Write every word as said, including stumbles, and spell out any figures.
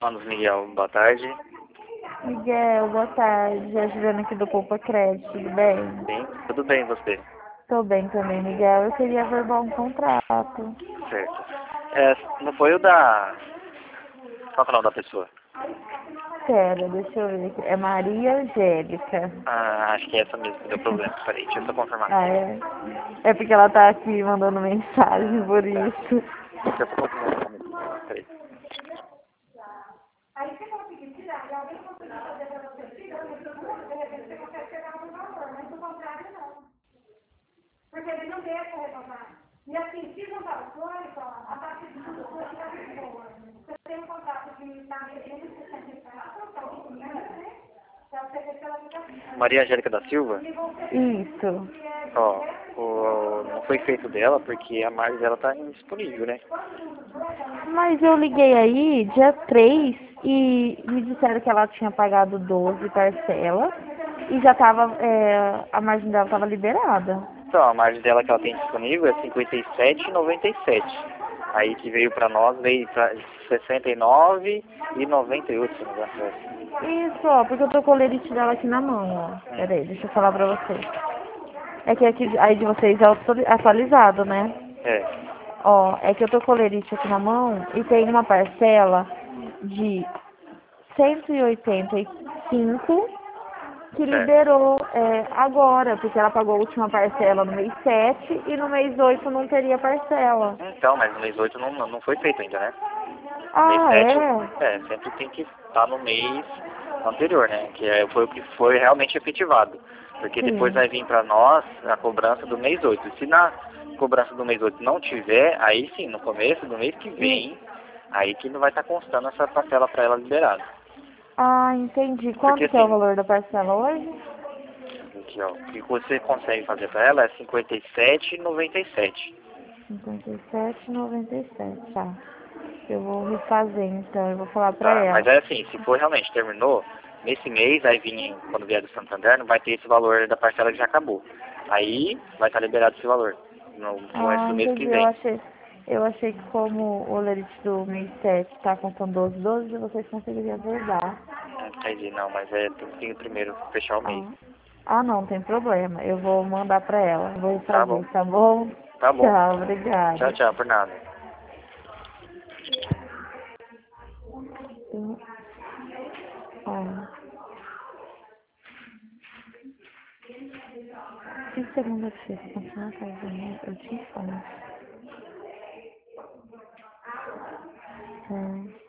Manos Miguel, boa tarde. Miguel, boa tarde. A Juliana aqui do Poupa Crédito, tudo bem? Sim, tudo bem você? Tô bem também, Miguel. Eu queria verbal um contrato. Certo. É, não foi o da... Qual que é o nome da pessoa? Pera, deixa eu ver aqui. É Maria Angélica. Ah, acho que é essa mesmo que deu problema. Peraí, deixa eu só confirmar. Ah, é? É porque ela tá aqui mandando mensagem por isso. Deixa eu só confirmar o nome. Peraí. Porque ele não deixa renovar. E assim, se não dá o sonho, a partir de tudo, você fica muito boa. Você tem um contrato que está devendo sessenta e quatro, está de né? Para você ver se ela fica assim. Maria Angélica da Silva? Isso. Ó, o... não foi feito dela porque a margem dela tá indisponível, né? Mas eu liguei aí dia três e me disseram que ela tinha pagado doze parcelas e já tava, é, a margem dela estava liberada. Então, a margem dela que ela tem disponível é cinquenta e sete reais e noventa e sete centavos. Aí que veio pra nós, veio pra sessenta e nove reais e noventa e oito centavos, se não me engano. Isso, ó, porque eu tô com o lerite dela aqui na mão, ó. Pera aí, deixa eu falar pra vocês. É que aqui, aí de vocês é auto- atualizado, né? É, Ó, é que eu tô com o lerite aqui na mão e tem uma parcela de cento e oitenta e cinco que certo. liberou é, agora, porque ela pagou a última parcela no mês sete e no mês oito não teria parcela. Então, mas no mês oito não, não foi feito ainda, né? No mês Ah, sete, é? é, sempre tem que estar no mês anterior, né? Que é, foi o que foi realmente efetivado. Porque depois Sim. vai vir para nós a cobrança do mês oito. Se na cobrança do mês oito não tiver, aí sim, no começo do mês que E, vem, aí que não vai estar constando essa parcela para ela liberada. ah, entendi. Porque Quanto que é o assim, valor da parcela hoje? aqui, ó, o que você consegue fazer para ela é cinquenta e sete reais e noventa e sete centavos. cinquenta e sete e noventa e sete, tá. Eu vou refazer então, eu vou falar pra Tá, mas ela. é assim, se for realmente terminou, nesse mês, aí vir, quando vier do Santander, não vai ter esse valor da parcela que já acabou. Aí vai estar liberado esse valor, no começo Ah, do mês que entendi. Eu vem. achei, eu achei que como o lerite do mês sete tá contando doze, doze, vocês conseguiriam verdade. Não entendi, não, mas é, tem que primeiro fechar o mês. Ah. Ah, não, tem problema. Eu vou mandar pra ela. Vou Tá bom, refazer, tá bom? tá bom. Tchau, Tchau, obrigada. tchau, por nada. Eu- ó, que segunda-feira, continuar fazendo, eu te informo. É.